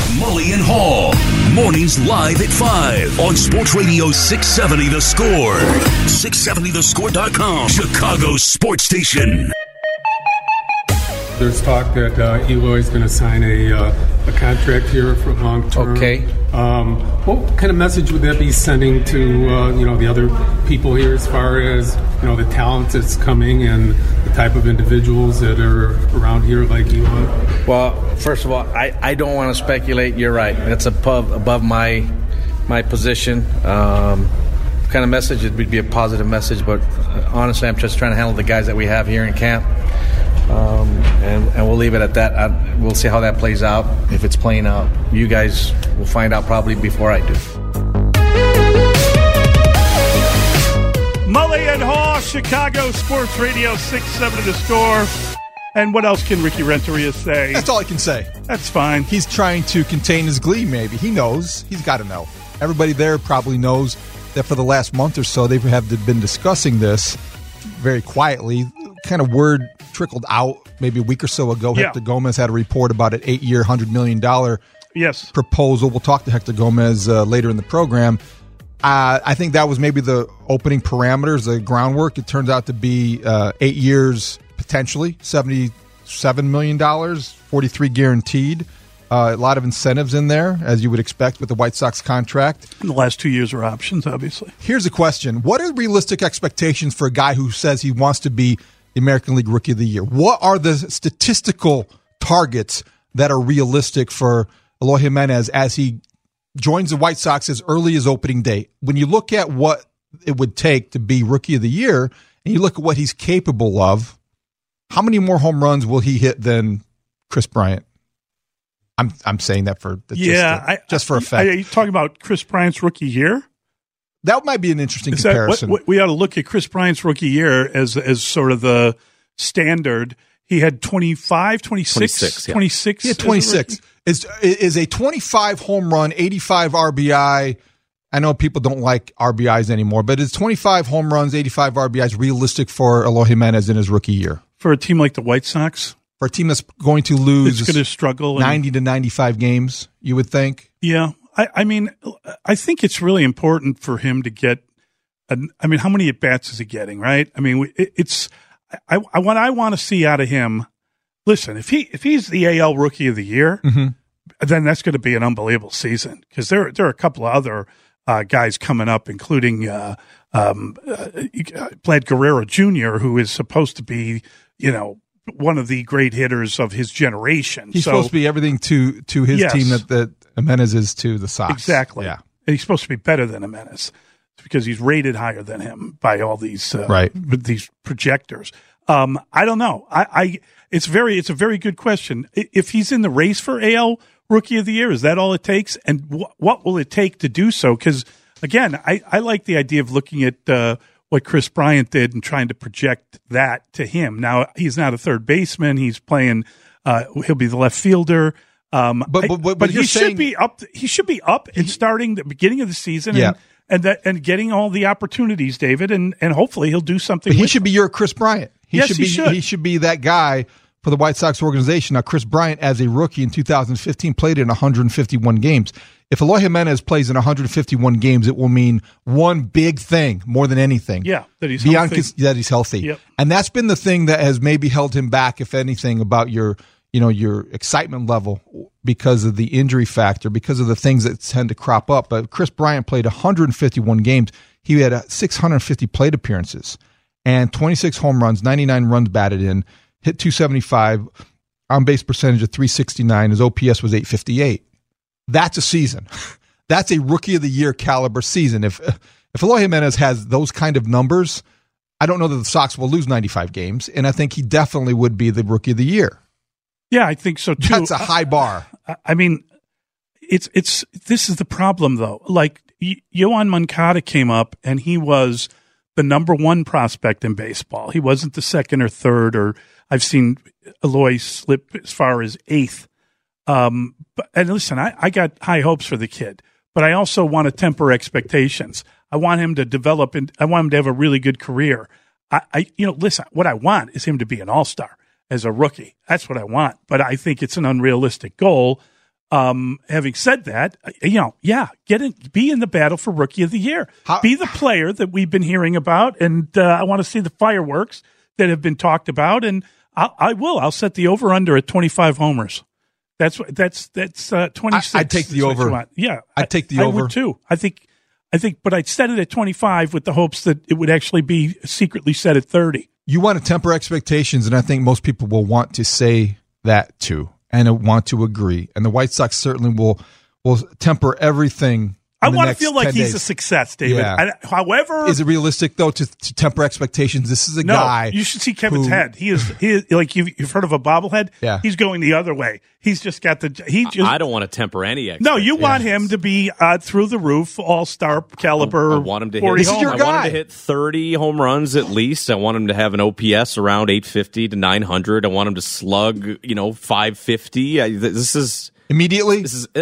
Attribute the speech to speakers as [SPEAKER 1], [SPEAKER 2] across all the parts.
[SPEAKER 1] Mully and Haw. Mornings live at 5 on Sports Radio 670 The Score. 670thescore.com. Chicago's sports station.
[SPEAKER 2] There's talk that Eloy's going to sign a contract here for long term.
[SPEAKER 3] Okay.
[SPEAKER 2] What kind of message would that be sending to the other people here, as far as the talent that's coming and the type of individuals that are around here like Eloy?
[SPEAKER 3] Well, first of all, I don't want to speculate. You're right. That's above my position. Kind of message, it would be a positive message, but honestly, I'm just trying to handle the guys that we have here in camp. And we'll leave it at that. We'll see how that plays out. If it's playing out, you guys will find out probably before I do.
[SPEAKER 4] Mully and Haw, Chicago Sports Radio 670 The Score. And what else can Ricky Renteria say?
[SPEAKER 5] That's all I can say.
[SPEAKER 4] That's fine.
[SPEAKER 5] He's trying to contain his glee, maybe. He knows. He's got to know. Everybody there probably knows that for the last month or so, they have been discussing this very quietly. Kind of word trickled out maybe a week or so ago.
[SPEAKER 4] Yeah.
[SPEAKER 5] Hector Gomez had a report about an 8-year, $100 million proposal. We'll talk to Hector Gomez later in the program. I think that was maybe the opening parameters, the groundwork. It turns out to be 8 years, potentially, $77 million, 43 guaranteed. A lot of incentives in there, as you would expect with the White Sox contract.
[SPEAKER 4] And the last 2 years are options, obviously.
[SPEAKER 5] Here's a question. What are realistic expectations for a guy who says he wants to be the American League Rookie of the Year? What are the statistical targets that are realistic for Eloy Jimenez as he joins the White Sox as early as opening day? When you look at what it would take to be Rookie of the Year, and you look at what he's capable of, how many more home runs will he hit than Chris Bryant? I'm saying that for just for effect.
[SPEAKER 4] Are you talking about Chris Bryant's rookie year?
[SPEAKER 5] That might be an interesting comparison.
[SPEAKER 4] We ought to look at Chris Bryant's rookie year as sort of the standard. He had 25, 26? 26.
[SPEAKER 5] He had 26. Is a 25 home run, 85 RBI. I know people don't like RBIs anymore, but is 25 home runs, 85 RBIs realistic for Eloy Jimenez in his rookie year?
[SPEAKER 4] For a team like the White Sox?
[SPEAKER 5] For a team that's going to lose,
[SPEAKER 4] it's going to struggle
[SPEAKER 5] 90 to 95 games, you would think?
[SPEAKER 4] Yeah. I mean, I think it's really important for him to get how many at-bats is he getting, right? I mean, what I want to see out of him, listen, if he's the AL Rookie of the Year, then that's going to be an unbelievable season, because there are a couple of other guys coming up, including Vlad Guerrero Jr., who is supposed to be, one of the great hitters of his generation.
[SPEAKER 5] He's supposed to be everything to his team that Jimenez is to the Sox.
[SPEAKER 4] Exactly.
[SPEAKER 5] Yeah.
[SPEAKER 4] And he's supposed to be better than Jimenez because he's rated higher than him by all these these projectors. I don't know. It's a very good question. If he's in the race for AL Rookie of the Year, is that all it takes? And what will it take to do so? Because again, I like the idea of looking at what Chris Bryant did and trying to project that to him. Now, he's not a third baseman. He's playing, he'll be the left fielder. But he should be up. He should be up and starting the beginning of the season and getting all the opportunities, David, and hopefully he'll do something.
[SPEAKER 5] But he should be your Chris Bryant.
[SPEAKER 4] He
[SPEAKER 5] should be that guy for the White Sox organization. Now, Chris Bryant, as a rookie in 2015, played in 151 games. If Eloy Jimenez plays in 151 games, it will mean one big thing more than anything.
[SPEAKER 4] Yeah, that he's
[SPEAKER 5] healthy.
[SPEAKER 4] Yep.
[SPEAKER 5] And that's been the thing that has maybe held him back, if anything, about your excitement level because of the injury factor, because of the things that tend to crop up. But Chris Bryant played 151 games. He had 650 plate appearances and 26 home runs, 99 runs batted in, hit 275, on base percentage of 369. His OPS was 858. That's a season. That's a Rookie of the Year caliber season. If Eloy Jimenez has those kind of numbers, I don't know that the Sox will lose 95 games, and I think he definitely would be the Rookie of the Year.
[SPEAKER 4] Yeah, I think so too.
[SPEAKER 5] That's a high bar.
[SPEAKER 4] I mean, this is the problem though. Like Yoan Moncada came up, and he was the number one prospect in baseball. He wasn't the second or third, or I've seen Eloy slip as far as eighth. And listen, I got high hopes for the kid, but I also want to temper expectations. I want him to develop, and I want him to have a really good career. Listen, what I want is him to be an all-star as a rookie. That's what I want, but I think it's an unrealistic goal. Having said that, be in the battle for Rookie of the Year. Be the player that we've been hearing about, and I want to see the fireworks that have been talked about, and I'll set the over-under at 25 homers. That's 26.
[SPEAKER 5] I'd take the over.
[SPEAKER 4] Yeah,
[SPEAKER 5] I'd take the over.
[SPEAKER 4] I would too. I think, but I'd set it at 25 with the hopes that it would actually be secretly set at 30.
[SPEAKER 5] You want to temper expectations, and I think most people will want to say that too, and want to agree. And the White Sox certainly will temper everything.
[SPEAKER 4] I want to feel like he's a success, David.
[SPEAKER 5] Yeah.
[SPEAKER 4] However,
[SPEAKER 5] is it realistic though to temper expectations? This is a guy.
[SPEAKER 4] You should see Kevin's head. He is like you've heard of a bobblehead.
[SPEAKER 5] Yeah,
[SPEAKER 4] he's going the other way. He's just got
[SPEAKER 6] I don't want to temper any expectations.
[SPEAKER 4] No, you want him to be through the roof, all-star caliber.
[SPEAKER 6] I want him to hit.
[SPEAKER 5] This is your guy.
[SPEAKER 6] I want him to hit 30 home runs at least. I want him to have an OPS around 850 to 900. I want him to slug, 550. This is
[SPEAKER 5] immediately.
[SPEAKER 6] This is.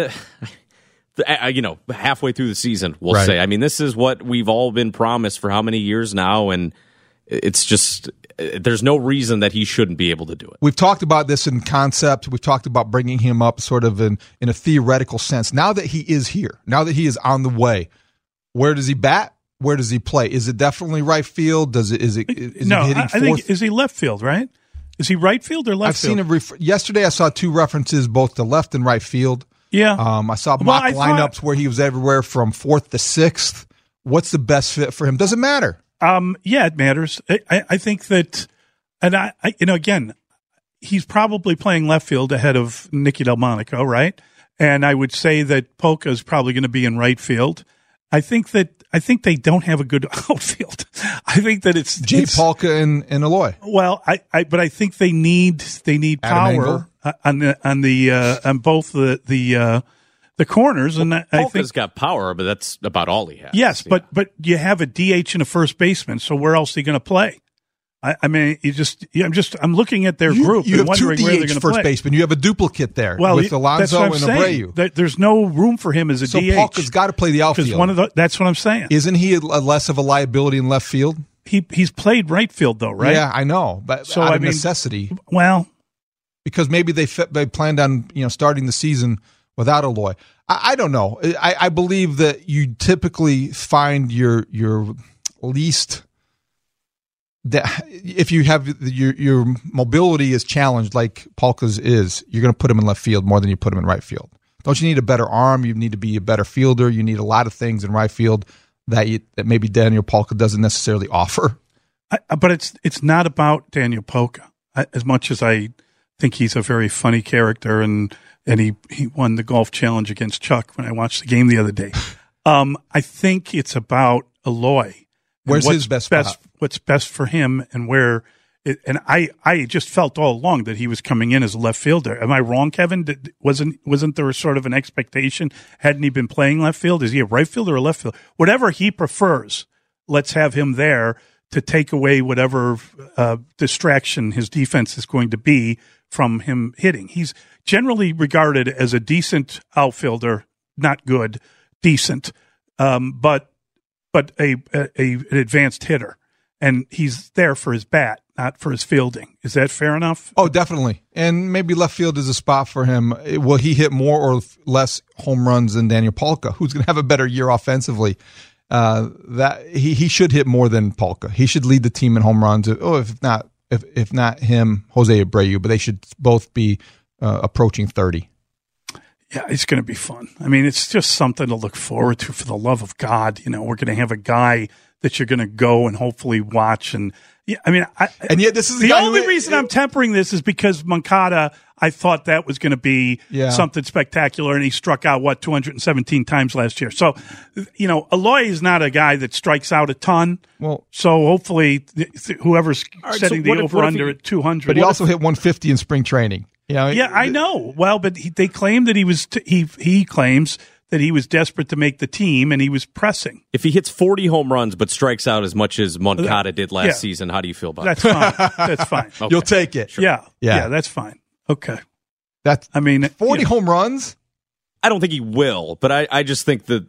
[SPEAKER 6] Halfway through the season, we'll say. I mean, this is what we've all been promised for how many years now, and it's just there's no reason that he shouldn't be able to do it.
[SPEAKER 5] We've talked about this in concept. We've talked about bringing him up sort of in a theoretical sense. Now that he is here, now that he is on the way, where does he bat? Where does he play? Is it definitely right field? Is he hitting fourth?
[SPEAKER 4] I think is he left field, right? Is he right field or left field?
[SPEAKER 5] I've seen yesterday I saw two references both to left and right field.
[SPEAKER 4] Yeah.
[SPEAKER 5] I saw mock lineups where he was everywhere from fourth to sixth. What's the best fit for him? Does it matter?
[SPEAKER 4] Yeah, it matters. I think that, and again, he's probably playing left field ahead of Nicky Delmonico, right? And I would say that Polka is probably going to be in right field. I think they don't have a good outfield. I think that it's
[SPEAKER 5] Polka and Eloy.
[SPEAKER 4] Well, but I think they need power on both the corners, and
[SPEAKER 6] Polka's
[SPEAKER 4] I think
[SPEAKER 6] got power, but that's about all he has.
[SPEAKER 4] Yes, but you have a DH and a first baseman, so where else are you going to play? I mean, I'm looking at their group
[SPEAKER 5] and
[SPEAKER 4] wondering where they're going to play.
[SPEAKER 5] First baseman. You have a duplicate there with Alonso and Abreu.
[SPEAKER 4] There's no room for him as a DH.
[SPEAKER 5] So Polka's got to play the outfield.
[SPEAKER 4] That's what I'm saying.
[SPEAKER 5] Isn't he less of a liability in left field?
[SPEAKER 4] He's played right field though, right?
[SPEAKER 5] Yeah, I know, but out of necessity.
[SPEAKER 4] Well,
[SPEAKER 5] because maybe they planned on starting the season without Eloy. I don't know. I believe that you typically find your least. That if you have your mobility is challenged like Polka's is, you're going to put him in left field more than you put him in right field. Don't you need a better arm? You need to be a better fielder. You need a lot of things in right field that maybe Daniel Polka doesn't necessarily offer.
[SPEAKER 4] But it's not about Daniel Polka as much as I think he's a very funny character, and he won the golf challenge against Chuck when I watched the game the other day. I think it's about Eloy.
[SPEAKER 5] Where's his best spot?
[SPEAKER 4] What's best for him, and where? And I just felt all along that he was coming in as a left fielder. Am I wrong, Kevin? Wasn't there sort of an expectation? Hadn't he been playing left field? Is he a right fielder or a left fielder? Whatever he prefers, let's have him there to take away whatever distraction his defense is going to be from him hitting. He's generally regarded as a decent outfielder, not good, decent, but an advanced hitter. And he's there for his bat, not for his fielding. Is that fair enough?
[SPEAKER 5] Oh, definitely. And maybe left field is a spot for him. Will he hit more or less home runs than Daniel Polka, who's going to have a better year offensively? That he should hit more than Polka. He should lead the team in home runs. If not him, Jose Abreu, but they should both be approaching 30.
[SPEAKER 4] Yeah, it's going to be fun. I mean, it's just something to look forward to. For the love of God, we're going to have a guy that you're going to go and hopefully watch. And yeah, I mean,
[SPEAKER 5] and yet this is
[SPEAKER 4] the only reason I'm tempering this is because Moncada, I thought that was going to be something spectacular, and he struck out 217 times last year. So, Eloy is not a guy that strikes out a ton. Well, so hopefully, whoever's setting the over under at 200,
[SPEAKER 5] but he also hit 150 in spring training.
[SPEAKER 4] Yeah, I know. Well, but they claim that he claims that he was desperate to make the team, and he was pressing.
[SPEAKER 6] If he hits 40 home runs but strikes out as much as Moncada did last season, how do you feel about
[SPEAKER 4] that? That's fine. That's fine.
[SPEAKER 5] Okay. You'll take it.
[SPEAKER 4] Sure. Yeah, that's fine. Okay.
[SPEAKER 5] 40 home runs?
[SPEAKER 6] I don't think he will, but I just think that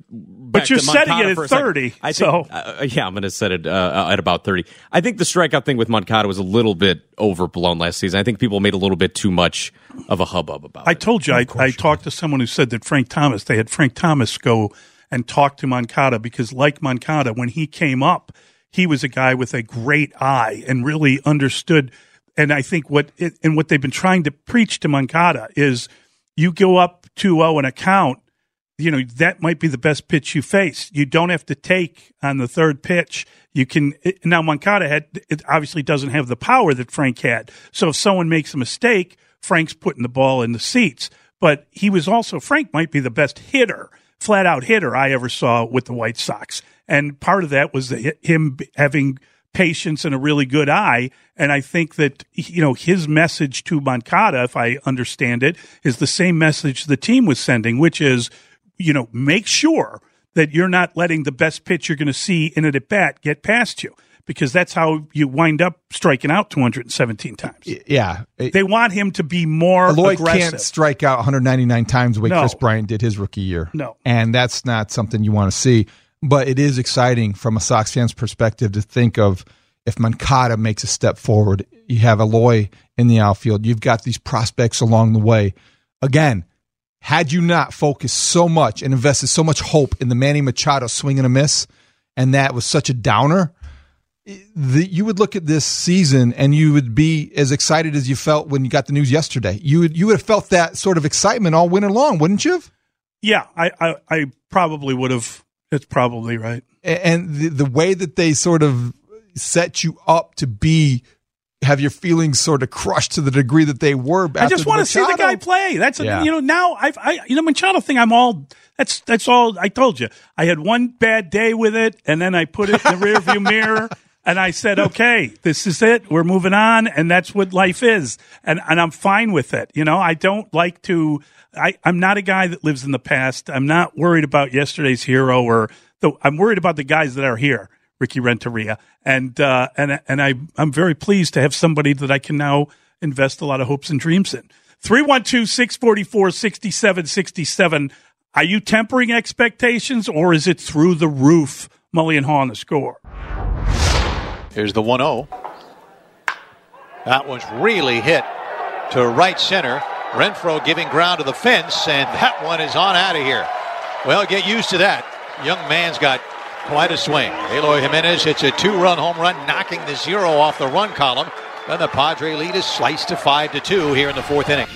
[SPEAKER 2] But you're setting it at 30.
[SPEAKER 6] I'm going to set it at about 30. I think the strikeout thing with Moncada was a little bit overblown last season. I think people made a little bit too much of a hubbub about it.
[SPEAKER 4] I told you, I talked to someone who said that they had Frank Thomas go and talk to Moncada because, like Moncada, when he came up, he was a guy with a great eye and really understood. And I think what they've been trying to preach to Moncada is you go up 2-0 in a count, that might be the best pitch you face. You don't have to take on the third pitch. You can now Moncada obviously doesn't have the power that Frank had. So if someone makes a mistake, Frank's putting the ball in the seats. But Frank might be the best hitter, flat out hitter I ever saw with the White Sox. And part of that was him having patience and a really good eye. And I think that, his message to Moncada, if I understand it, is the same message the team was sending, which is, make sure that you're not letting the best pitch you're going to see in an at-bat get past you, because that's how you wind up striking out 217 times.
[SPEAKER 5] Yeah.
[SPEAKER 4] They want him to be more aggressive.
[SPEAKER 5] Eloy can't strike out 199 times the way Chris Bryant did his rookie year.
[SPEAKER 4] No.
[SPEAKER 5] And that's not something you want to see. But it is exciting from a Sox fan's perspective to think of if Moncada makes a step forward, you have Eloy in the outfield. You've got these prospects along the way. Again, had you not focused so much and invested so much hope in the Manny Machado swing and a miss, and that was such a downer, you would look at this season and you would be as excited as you felt when you got the news yesterday. You would have felt that sort of excitement all winter long, wouldn't you have?
[SPEAKER 4] Yeah, I probably would have. It's probably right.
[SPEAKER 5] And the way that they sort of set you up to have your feelings sort of crushed to the degree that they were.
[SPEAKER 4] I just want to see the guy play. That's now Machado thing. That's all I told you. I had one bad day with it, and then I put it in the rearview mirror, and I said, okay, this is it. We're moving on, and that's what life is, and I'm fine with it. I don't like to. I'm not a guy that lives in the past. I'm not worried about yesterday's hero, I'm worried about the guys that are here, Ricky Renteria, and I'm very pleased to have somebody that I can now invest a lot of hopes and dreams in. 312-644-6767. Are you tempering expectations, or is it through the roof? Mully and Haw on the score.
[SPEAKER 7] Here's the 1-0. That one's really hit to right center. Renfroe giving ground to the fence, and that one is on out of here. Well, get used to that. Young man's got quite a swing. Eloy Jimenez hits a 2-run home run, knocking the 0 off the run column. Then the Padre lead is sliced to 5-2 here in the fourth inning.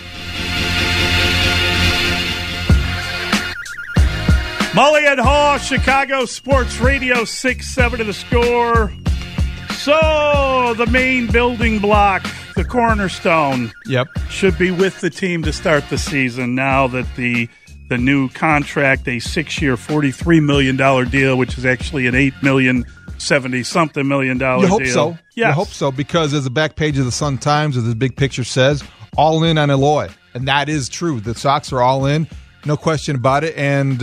[SPEAKER 4] Mully and Haw, Chicago Sports Radio 6-7 to the score. So the main building block, the cornerstone, should be with the team to start the season now that the new contract, a 6-year, $43 million deal, which is actually an $8 million, $70-something million deal.
[SPEAKER 5] You hope so.
[SPEAKER 4] Yes.
[SPEAKER 5] You hope so, because as the back page of the Sun-Times, as the big picture says, all in on Eloy. And that is true. The Sox are all in, no question about it. And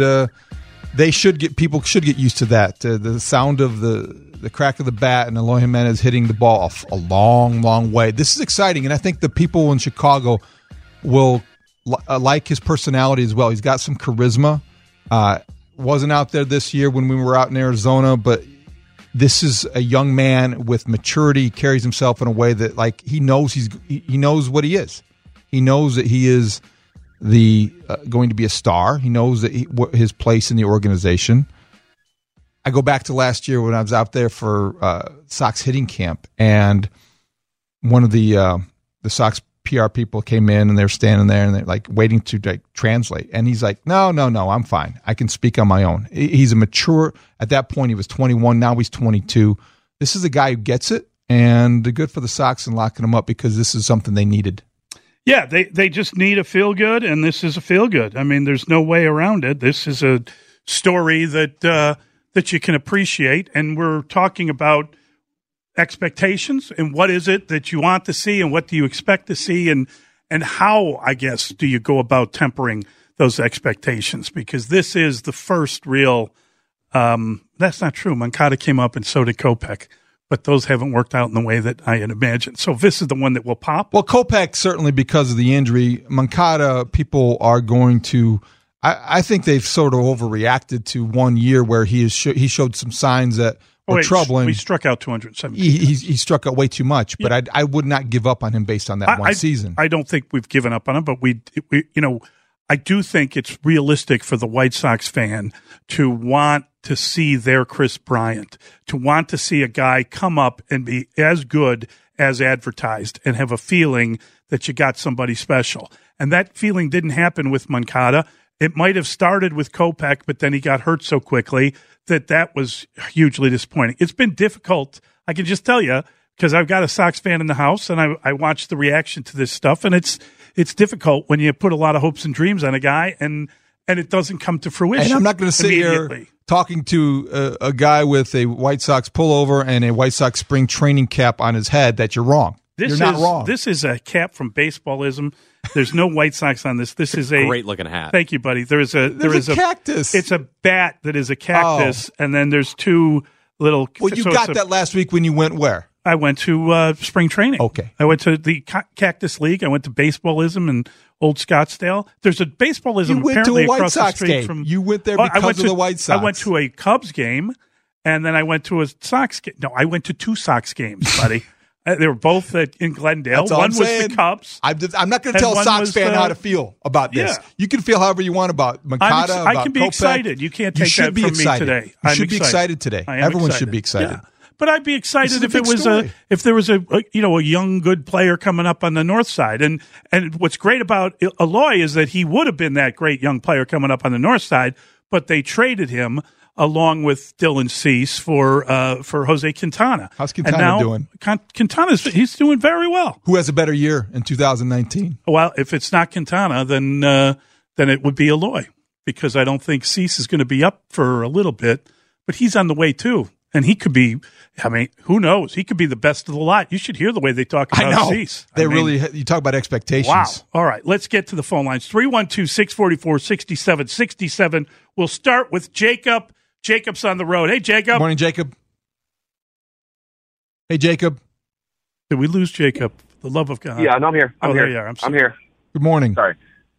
[SPEAKER 5] people should get used to that. The sound of the crack of the bat and Eloy Jimenez hitting the ball a long, long way. This is exciting, and I think the people in Chicago will like his personality as well. He's got some charisma. Wasn't out there this year when we were out in Arizona, but this is a young man with maturity. He carries himself in a way that, like, he knows he knows what he is. He knows that he is going to be a star. He knows that his place in the organization. I go back to last year when I was out there for Sox hitting camp, and one of the Sox PR people came in, and they were standing there and they're like waiting to translate. And he's like, no, I'm fine. I can speak on my own. He's a mature. At that point, he was 21. Now he's 22. This is a guy who gets it, and good for the Sox in locking him up, because this is something they needed.
[SPEAKER 4] Yeah, they just need a feel good, and this is a feel good. I mean, there's no way around it. This is a story that you can appreciate, and we're talking about expectations and what is it that you want to see and what do you expect to see, and how, I guess, do you go about tempering those expectations, because this is the first real that's not true. Moncada came up and so did Kopech, but those haven't worked out in the way that I had imagined. So this is the one that will pop.
[SPEAKER 5] Well, Kopech certainly because of the injury. Moncada, people are going to I think they've sort of overreacted to 1 year where he showed some signs that were troubling.
[SPEAKER 4] He struck out 270.
[SPEAKER 5] He struck out way too much, but I would not give up on him based on that one season.
[SPEAKER 4] I don't think we've given up on him, but we I do think it's realistic for the White Sox fan to want to see their Chris Bryant, to want to see a guy come up and be as good as advertised and have a feeling that you got somebody special. And that feeling didn't happen with Moncada. It might have started with Kopech, but then he got hurt so quickly that was hugely disappointing. It's been difficult. I can just tell you, because I've got a Sox fan in the house and I watch the reaction to this stuff, and it's difficult when you put a lot of hopes and dreams on a guy and it doesn't come to fruition.
[SPEAKER 5] And I'm not going to sit here talking to a guy with a White Sox pullover and a White Sox spring training cap on his head that you're wrong. You're not wrong.
[SPEAKER 4] This is a cap from Baseballism. There's no White Sox on this. This is a
[SPEAKER 6] great looking hat.
[SPEAKER 4] Thank you, buddy. There is a
[SPEAKER 5] cactus.
[SPEAKER 4] It's a bat that is a cactus, and then there's two little.
[SPEAKER 5] Well, you got that last week when you went where?
[SPEAKER 4] I went to spring training.
[SPEAKER 5] Okay.
[SPEAKER 4] I went to the Cactus League. I went to Baseballism in Old Scottsdale. There's a Baseballism
[SPEAKER 5] you went
[SPEAKER 4] apparently
[SPEAKER 5] to a White
[SPEAKER 4] across
[SPEAKER 5] Sox
[SPEAKER 4] the street
[SPEAKER 5] game.
[SPEAKER 4] from.
[SPEAKER 5] You went there because of the White Sox.
[SPEAKER 4] I went to a Cubs game, and then I went to a Sox game. No, I went to two Sox games, buddy. They were both in Glendale. One was the Cubs.
[SPEAKER 5] I'm not going to tell a Sox fan how to feel about this.
[SPEAKER 4] Yeah.
[SPEAKER 5] You can feel however you want about Moncada, about
[SPEAKER 4] I can be
[SPEAKER 5] Kopech.
[SPEAKER 4] excited. You can't take that from me today.
[SPEAKER 5] You should be excited today. Everyone should be excited.
[SPEAKER 4] Yeah. But I'd be excited if there was a young good player coming up on the north side. And what's great about Eloy is that he would have been that great young player coming up on the north side, but they traded him along with Dylan Cease for Jose Quintana.
[SPEAKER 5] How's Quintana doing?
[SPEAKER 4] He's doing very well.
[SPEAKER 5] Who has a better year in 2019?
[SPEAKER 4] Well, if it's not Quintana, then it would be Eloy, because I don't think Cease is going to be up for a little bit, but he's on the way too. And he could be, who knows? He could be the best of the lot. You should hear the way they talk about Cease.
[SPEAKER 5] You talk about expectations.
[SPEAKER 4] Wow. All right, let's get to the phone lines. 312-644-6767. We'll start with Jacob. Jacob's on the road. Hey, Jacob.
[SPEAKER 5] Morning, Jacob. Hey, Jacob.
[SPEAKER 4] Did we lose Jacob? The love of God.
[SPEAKER 8] Yeah, no, I'm here.
[SPEAKER 4] There you are.
[SPEAKER 8] I'm here.
[SPEAKER 5] Good morning.
[SPEAKER 8] Sorry.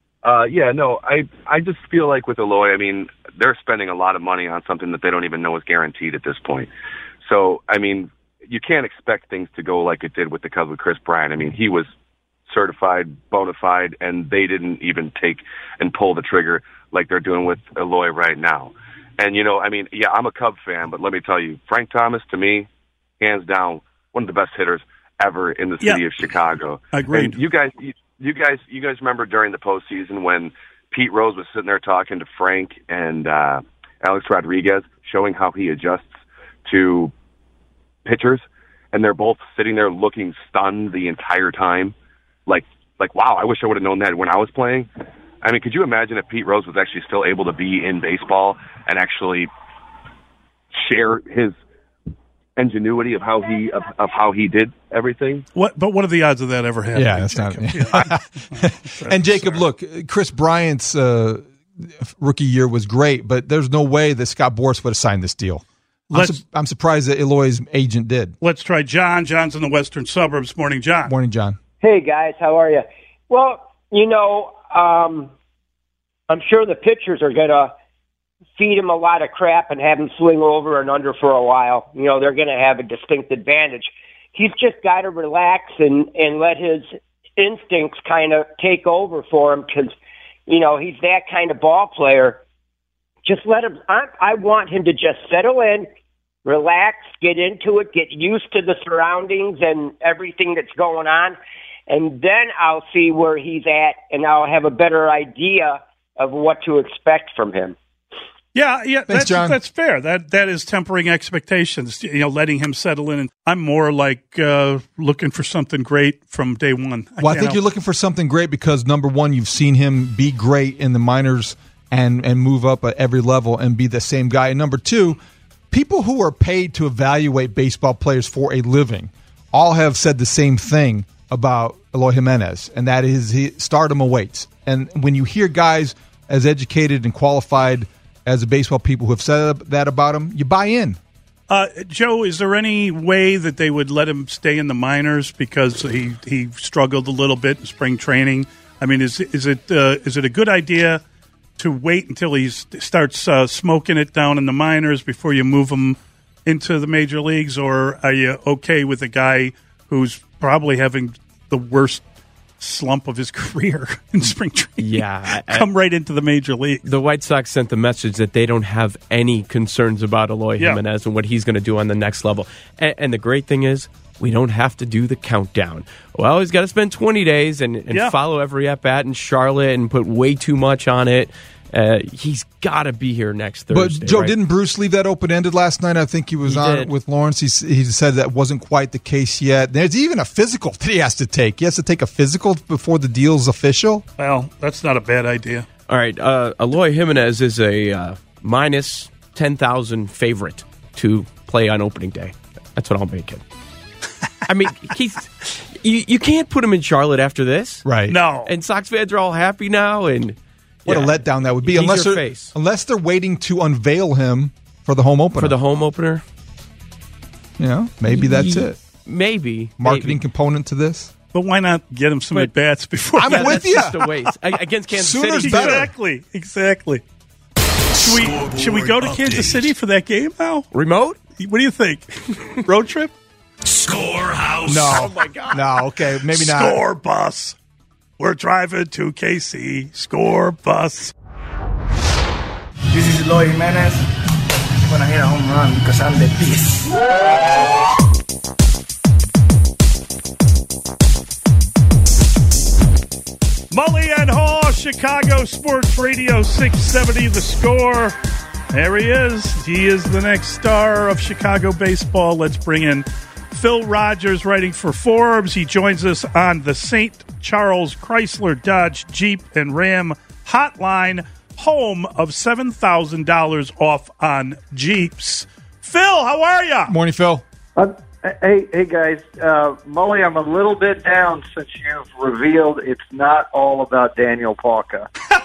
[SPEAKER 8] I just feel like with Eloy, they're spending a lot of money on something that they don't even know is guaranteed at this point. So, you can't expect things to go like it did with the Cubs with Chris Bryant. He was certified, bona fide, and they didn't even take and pull the trigger like they're doing with Eloy right now. And, I'm a Cub fan, but let me tell you, Frank Thomas, to me, hands down, one of the best hitters ever in the city of Chicago.
[SPEAKER 4] Agreed.
[SPEAKER 8] And you guys remember during the postseason when Pete Rose was sitting there talking to Frank and Alex Rodriguez, showing how he adjusts to pitchers, and they're both sitting there looking stunned the entire time, like wow, I wish I would have known that when I was playing. Could you imagine if Pete Rose was actually still able to be in baseball and actually share his ingenuity of how he did everything?
[SPEAKER 4] What are the odds of that ever happening?
[SPEAKER 5] Yeah, that's not. And Jacob, look, Chris Bryant's rookie year was great, but there's no way that Scott Boras would have signed this deal. I'm surprised that Eloy's agent did.
[SPEAKER 4] Let's try John. John's in the western suburbs. Morning, John.
[SPEAKER 5] Morning, John.
[SPEAKER 9] Hey, guys. How are you? Well, I'm sure the pitchers are going to feed him a lot of crap and have him swing over and under for a while. They're going to have a distinct advantage. He's just got to relax and let his instincts kind of take over for him because, he's that kind of ball player. Just let him. I want him to just settle in, relax, get into it, get used to the surroundings and everything that's going on. And then I'll see where he's at, and I'll have a better idea of what to expect from him.
[SPEAKER 4] Yeah,
[SPEAKER 5] Thanks, John.
[SPEAKER 4] That's fair. That is tempering expectations. Letting him settle in. And I'm more like looking for something great from day one.
[SPEAKER 5] I think you're looking for something great because number one, you've seen him be great in the minors and move up at every level and be the same guy. And number two, people who are paid to evaluate baseball players for a living all have said the same thing about Eloy Jimenez, and that is stardom awaits. And when you hear guys as educated and qualified as the baseball people who have said that about him, you buy in.
[SPEAKER 4] Joe, is there any way that they would let him stay in the minors because he struggled a little bit in spring training? Is it a good idea to wait until he starts smoking it down in the minors before you move him into the major leagues, or are you okay with a guy who's probably having the worst slump of his career in spring training?
[SPEAKER 10] Yeah,
[SPEAKER 4] come right into the major league.
[SPEAKER 10] The White Sox sent the message that they don't have any concerns about Eloy Jimenez and what he's going to do on the next level. And the great thing is, we don't have to do the countdown. Well, he's got to spend 20 days and follow every at-bat in Charlotte and put way too much on it. He's got to be here next Thursday.
[SPEAKER 5] But, Joe, didn't Bruce leave that open-ended last night? I think he was on with Lawrence. He said that wasn't quite the case yet. There's even a physical that he has to take. He has to take a physical before the deal's official.
[SPEAKER 4] Well, that's not a bad idea.
[SPEAKER 10] All right, Eloy Jimenez is a minus 10,000 favorite to play on opening day. That's what I'll make it. I mean, you can't put him in Charlotte after this.
[SPEAKER 5] Right.
[SPEAKER 4] No.
[SPEAKER 10] And Sox fans are all happy now. And
[SPEAKER 5] what a letdown that would be. Unless they're waiting to unveil him for the home opener.
[SPEAKER 10] For the home opener?
[SPEAKER 5] Yeah, maybe that's it.
[SPEAKER 10] Maybe.
[SPEAKER 5] Marketing component to this.
[SPEAKER 4] But why not get him some at-bats before?
[SPEAKER 5] I'm with you.
[SPEAKER 10] That's just a waste. Against Kansas
[SPEAKER 5] Sooner's
[SPEAKER 10] City.
[SPEAKER 5] better.
[SPEAKER 4] Exactly. Should we go to Kansas City for that game now?
[SPEAKER 10] Remote?
[SPEAKER 4] What do you think? Road trip?
[SPEAKER 1] Scorehouse.
[SPEAKER 5] No.
[SPEAKER 10] Oh, my God.
[SPEAKER 5] No, okay, maybe not.
[SPEAKER 4] Score bus. We're driving to KC. Score bus.
[SPEAKER 11] This is Eloy Jimenez. I'm going to hit a home run because I'm the beast.
[SPEAKER 4] Mully and Haw, Chicago Sports Radio 670, The Score. There he is. He is the next star of Chicago baseball. Let's bring in Phil Rogers, writing for Forbes. He joins us on the St. Charles Chrysler, Dodge, Jeep, and Ram hotline, home of $7,000 off on Jeeps. Phil, how are you?
[SPEAKER 5] Morning, Phil.
[SPEAKER 12] Hey guys. Mully, I'm a little bit down since you've revealed it's not all about Daniel Palka.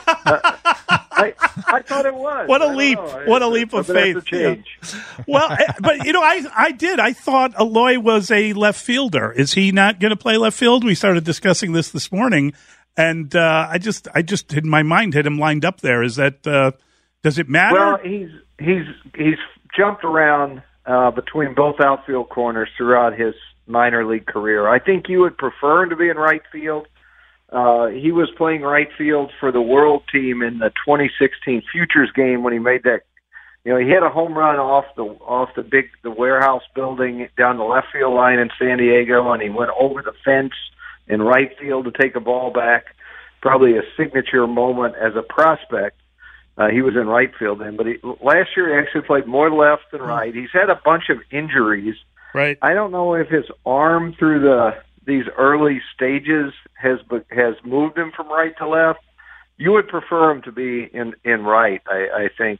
[SPEAKER 12] I thought it was.
[SPEAKER 4] What a leap. What a leap of faith.
[SPEAKER 12] Yeah.
[SPEAKER 4] Well, but, I did. I thought Eloy was a left fielder. Is he not going to play left field? We started discussing this morning, and I just in my mind had him lined up there. Is that does it matter?
[SPEAKER 12] Well, he's jumped around between both outfield corners throughout his minor league career. I think you would prefer him to be in right field. He was playing right field for the World Team in the 2016 Futures game when he made that. He hit a home run off the warehouse building down the left field line in San Diego, and he went over the fence in right field to take a ball back. Probably a signature moment as a prospect. He was in right field then, but last year he actually played more left than right. He's had a bunch of injuries.
[SPEAKER 4] Right.
[SPEAKER 12] I don't know if his arm through these early stages has moved him from right to left. You would prefer him to be in right, I think.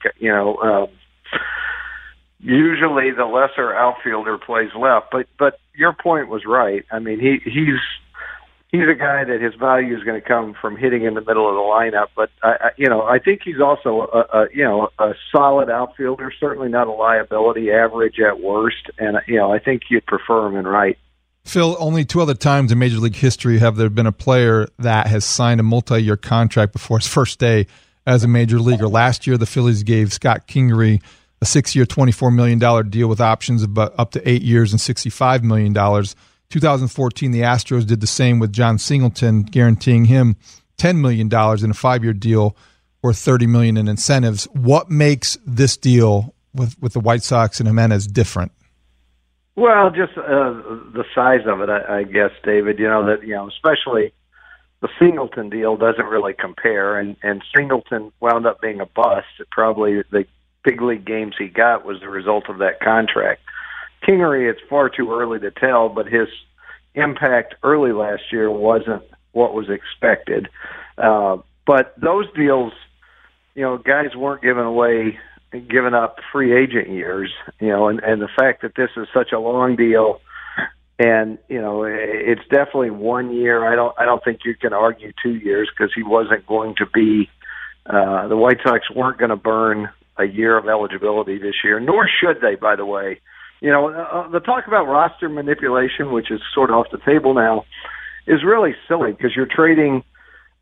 [SPEAKER 12] Usually the lesser outfielder plays left, but your point was right. I mean, he's a guy that his value is going to come from hitting in the middle of the lineup. But I think he's also a solid outfielder. Certainly not a liability, average at worst. And I think you'd prefer him in right.
[SPEAKER 5] Phil, only 2 other times in Major League history have there been a player that has signed a multi-year contract before his first day as a major leaguer. Last year, the Phillies gave Scott Kingery a 6-year, $24 million deal with options of up to 8 years and $65 million. 2014, the Astros did the same with John Singleton, guaranteeing him $10 million in a 5-year deal worth $30 million in incentives. What makes this deal with the White Sox and Jimenez different?
[SPEAKER 12] Well, just the size of it, I guess, David. Especially the Singleton deal doesn't really compare, and Singleton wound up being a bust. Probably the big league games he got was the result of that contract. Kingery, it's far too early to tell, but his impact early last year wasn't what was expected. But those deals, guys weren't giving up free agent years, and the fact that this is such a long deal, and it's definitely 1 year. I don't think you can argue 2 years because he wasn't going to be. The White Sox weren't going to burn a year of eligibility this year, nor should they. By the way, the talk about roster manipulation, which is sort of off the table now, is really silly because you're trading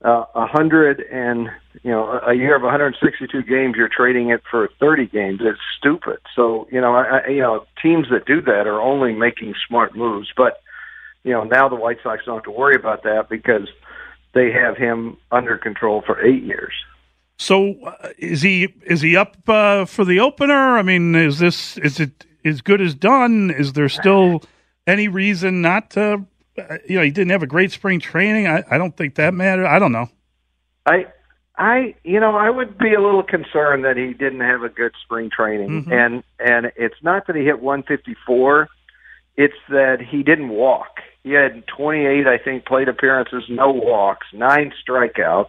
[SPEAKER 12] a year of 162 games, you're trading it for 30 games. It's stupid. So, teams that do that are only making smart moves. But, now the White Sox don't have to worry about that because they have him under control for 8 years.
[SPEAKER 4] So is he up for the opener? I mean, is it as good as done? Is there still any reason not to? He didn't have a great spring training. I don't think that mattered. I don't know.
[SPEAKER 12] I would be a little concerned that he didn't have a good spring training, and it's not that he hit 154. It's that he didn't walk. He had 28, I think, plate appearances, no walks, 9 strikeouts.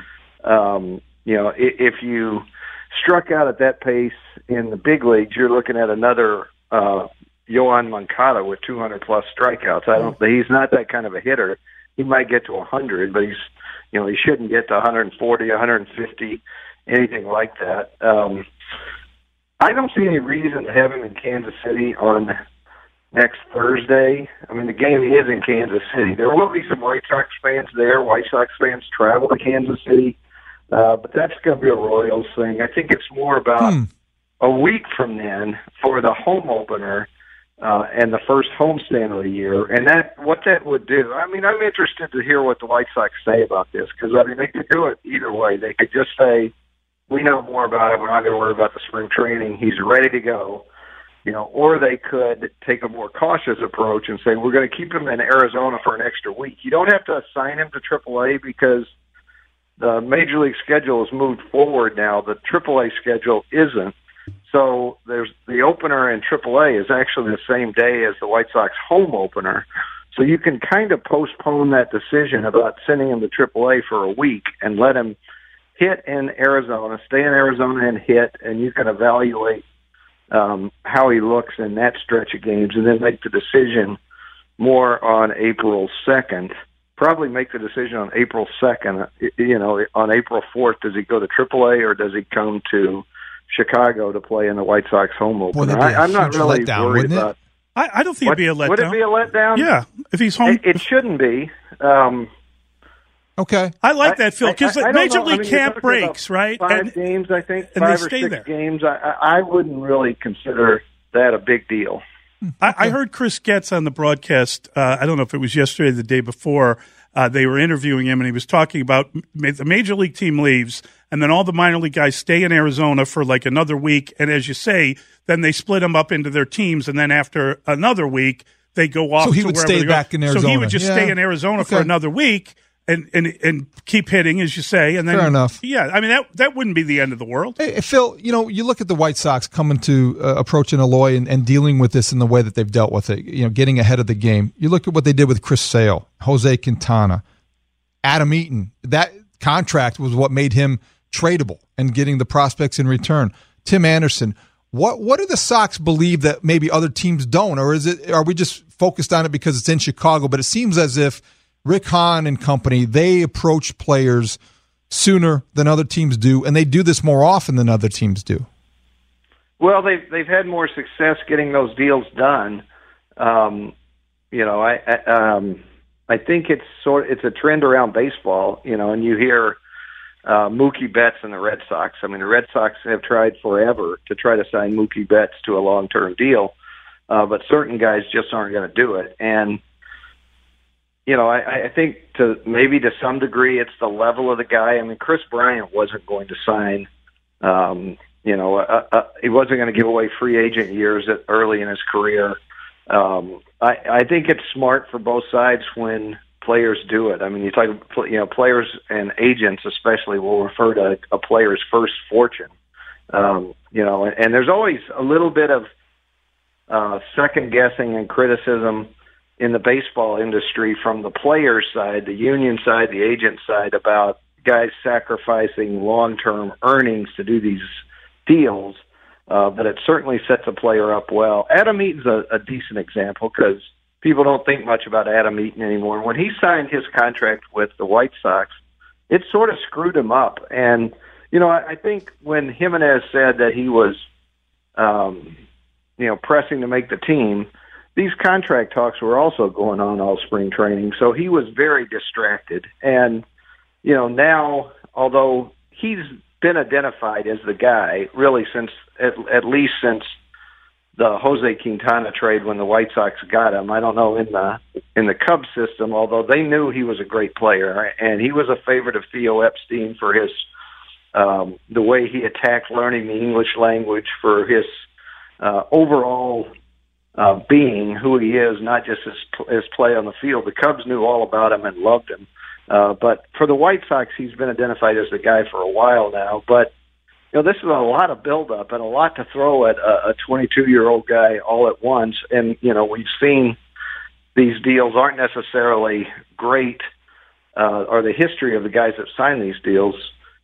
[SPEAKER 12] If you struck out at that pace in the big leagues, you're looking at another Yoan Moncada with 200-plus strikeouts. He's not that kind of a hitter. He might get to 100, but he shouldn't get to 140, 150, anything like that. I don't see any reason to have him in Kansas City on next Thursday. I mean, the game is in Kansas City. There will be some White Sox fans there. White Sox fans travel to Kansas City. But that's going to be a Royals thing. I think it's more about a week from then for the home opener and the first homestand of the year. And what that would do, I mean, I'm interested to hear what the White Sox say about this because, they could do it either way. They could just say, we know more about it. We're not going to worry about the spring training. He's ready to go. Or they could take a more cautious approach and say, we're going to keep him in Arizona for an extra week. You don't have to assign him to AAA because the Major League schedule has moved forward now. The AAA schedule isn't. So there's the opener in AAA is actually the same day as the White Sox home opener. So you can kind of postpone that decision about sending him to AAA for a week and let him hit in Arizona, stay in Arizona and hit, and you can evaluate how he looks in that stretch of games and then make the decision more on April 2nd. Probably make the decision on April 2nd. On April 4th, does he go to AAA or does he come to Chicago to play in the White Sox home opener? I'm not really worried about.
[SPEAKER 4] I don't think it'd be a letdown.
[SPEAKER 12] Would it be a letdown?
[SPEAKER 4] Yeah, if he's home,
[SPEAKER 12] it shouldn't be.
[SPEAKER 5] Okay,
[SPEAKER 4] I like that, Phil, because Major League camp breaks, right?
[SPEAKER 12] 5 games, I think,
[SPEAKER 4] and
[SPEAKER 12] 5
[SPEAKER 4] they
[SPEAKER 12] or
[SPEAKER 4] stay
[SPEAKER 12] 6
[SPEAKER 4] there.
[SPEAKER 12] games. I wouldn't really consider that a big deal.
[SPEAKER 4] I heard Chris Getz on the broadcast. I don't know if it was yesterday or the day before. They were interviewing him, and he was talking about the Major League team leaves, and then all the minor league guys stay in Arizona for like another week. And as you say, then they split them up into their teams, and then after another week, they go off.
[SPEAKER 5] So he
[SPEAKER 4] to
[SPEAKER 5] would
[SPEAKER 4] wherever
[SPEAKER 5] stay back in Arizona.
[SPEAKER 4] So he would just stay in Arizona for another week. And keep hitting, as you say, and then
[SPEAKER 5] fair enough.
[SPEAKER 4] Yeah, I mean that wouldn't be the end of the world.
[SPEAKER 5] Hey, Phil, you look at the White Sox coming to approaching Eloy and dealing with this in the way that they've dealt with it. Getting ahead of the game. You look at what they did with Chris Sale, Jose Quintana, Adam Eaton. That contract was what made him tradable and getting the prospects in return. Tim Anderson. What do the Sox believe that maybe other teams don't, or are we just focused on it because it's in Chicago? But it seems as if Rick Hahn and company, they approach players sooner than other teams do, and they do this more often than other teams do.
[SPEAKER 12] Well, they've had more success getting those deals done. I think it's a trend around baseball, and you hear Mookie Betts and the Red Sox. I mean, the Red Sox have tried forever to try to sign Mookie Betts to a long-term deal, but certain guys just aren't going to do it. And I think to some degree it's the level of the guy. I mean, Chris Bryant wasn't going to sign, he wasn't going to give away free agent years early in his career. I think it's smart for both sides when players do it. I mean, you talk, players and agents especially will refer to a player's first fortune, and there's always a little bit of second guessing and criticism in the baseball industry from the players' side, the union side, the agent side, about guys sacrificing long-term earnings to do these deals. But it certainly sets a player up well. Adam Eaton's a decent example because people don't think much about Adam Eaton anymore. When he signed his contract with the White Sox, it sort of screwed him up. And, I think when Jimenez said that he was, pressing to make the team, these contract talks were also going on all spring training, so he was very distracted. And, now, although he's been identified as the guy really since at least since the Jose Quintana trade when the White Sox got him. I don't know in the Cubs system, although they knew he was a great player, and he was a favorite of Theo Epstein for his the way he attacked learning the English language, for his overall being who he is, not just his play on the field. The Cubs knew all about him and loved him. But for the White Sox, he's been identified as the guy for a while now. But, this is a lot of buildup and a lot to throw at a 22-year-old guy all at once. And, we've seen these deals aren't necessarily great, or the history of the guys that sign these deals,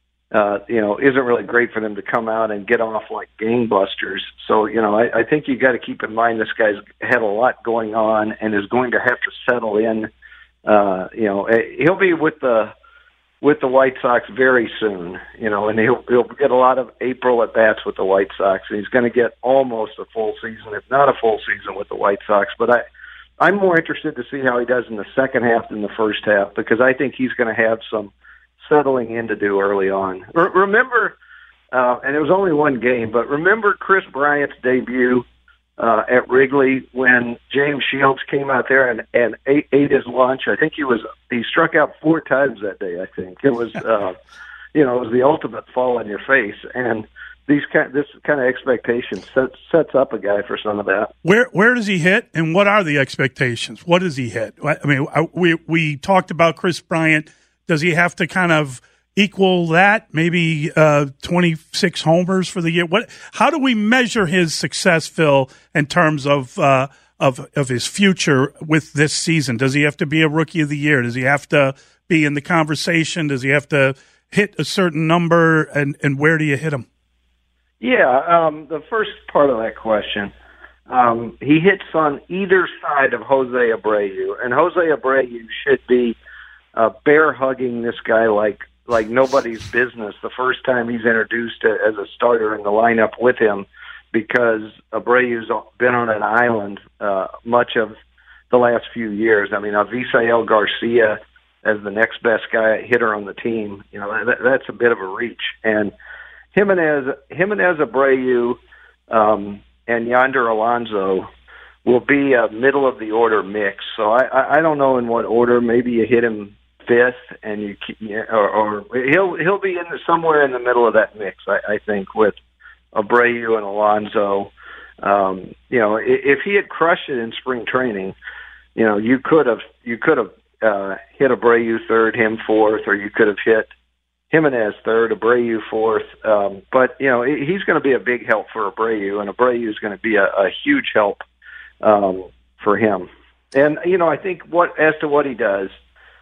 [SPEAKER 12] isn't really great for them to come out and get off like gangbusters. So, I think you got to keep in mind this guy's had a lot going on and is going to have to settle in. He'll be with the White Sox very soon, and he'll get a lot of April at bats with the White Sox, and he's going to get almost a full season, if not a full season, with the White Sox. But I'm more interested to see how he does in the second half than the first half, because I think he's going to have some settling in to do early on. Remember, and it was only one game, but remember Chris Bryant's debut at Wrigley when James Shields came out there and ate his lunch. I think he struck out 4 times that day. I think it was it was the ultimate fall on your face, and this kind of expectation sets up a guy for some of that.
[SPEAKER 4] Where does he hit, and what are the expectations? What does he hit? I mean, we talked about Chris Bryant. Does he have to kind of equal that, maybe 26 homers for the year? How do we measure his success, Phil, in terms of his future with this season? Does he have to be a Rookie of the Year? Does he have to be in the conversation? Does he have to hit a certain number, and where do you hit him?
[SPEAKER 12] Yeah, the first part of that question, he hits on either side of Jose Abreu, and Jose Abreu should be bear hugging this guy like nobody's business the first time he's introduced as a starter in the lineup with him, because Abreu's been on an island much of the last few years. I mean, Avisail Garcia as the next best guy hitter on the team, that's a bit of a reach. And Jimenez Abreu and Yonder Alonso will be a middle of the order mix. So I don't know in what order. Maybe you hit him fifth, and or he'll be somewhere in the middle of that mix. I think with Abreu and Alonso. If he had crushed it in spring training, you could have hit Abreu third, him fourth, or you could have hit Jimenez third, Abreu fourth. But he's going to be a big help for Abreu, and Abreu is going to be a huge help for him. And I think as to what he does.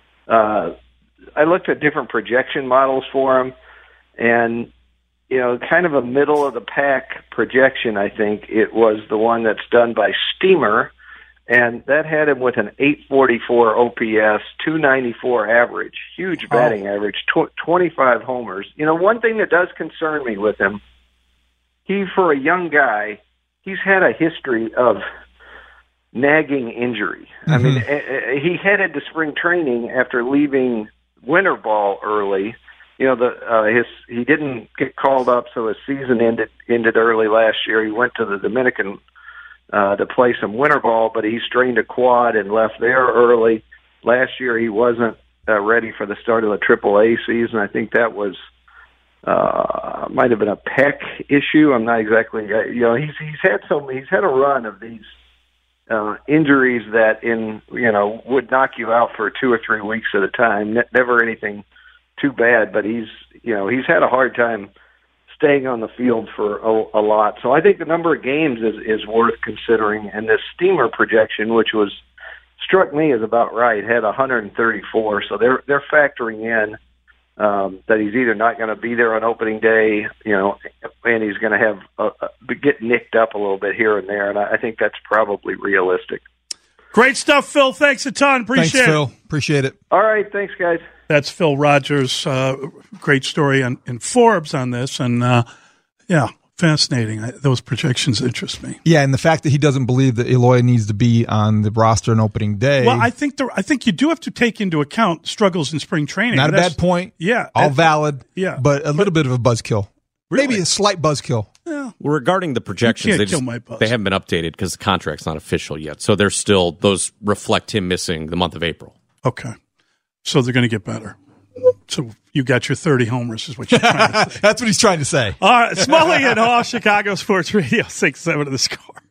[SPEAKER 12] I looked at different projection models for him, and kind of a middle of the pack projection. I think it was the one that's done by Steamer, and that had him with an 844 OPS, 294 average, huge batting average, 25 homers. One thing that does concern me with him, for a young guy, he's had a history of nagging injury. Mm-hmm. I mean, he headed to spring training after leaving winter ball early. He didn't get called up, so his season ended early last year. He went to the Dominican to play some winter ball, but he strained a quad and left there early. Last year, he wasn't ready for the start of the AAA season. I think that was might have been a pec issue. I'm not exactly. He's had a run of these injuries that would knock you out for 2 or 3 weeks at a time. Never anything too bad, but he's had a hard time staying on the field for a lot. So I think the number of games is worth considering. And this Steamer projection, which struck me as about right, had 134. So they're factoring in that he's either not going to be there on opening day, and he's going to have get nicked up a little bit here and there, and I think that's probably realistic.
[SPEAKER 4] Great stuff, Phil. Thanks a ton. Appreciate it.
[SPEAKER 5] Phil. Appreciate it.
[SPEAKER 12] All right. Thanks, guys.
[SPEAKER 4] That's Phil Rogers. Great story in Forbes on this, and Fascinating. Those projections interest me.
[SPEAKER 5] Yeah, and the fact that he doesn't believe that Eloy needs to be on the roster on opening day.
[SPEAKER 4] Well, I think you do have to take into account struggles in spring training.
[SPEAKER 5] Not a bad point.
[SPEAKER 4] Yeah.
[SPEAKER 5] All valid.
[SPEAKER 4] Yeah.
[SPEAKER 5] But a little bit of a buzzkill.
[SPEAKER 4] Really?
[SPEAKER 5] Maybe a slight buzzkill.
[SPEAKER 4] Yeah.
[SPEAKER 6] Well, regarding the projections, they haven't been updated because the contract's not official yet. So they're still, those reflect him missing the month of April.
[SPEAKER 4] Okay. So they're going to get better. So you got your 30 homers is what you're trying to say.
[SPEAKER 5] That's what he's trying to say.
[SPEAKER 4] All right. Smully and Hall, Chicago Sports Radio 6-7 of The Score.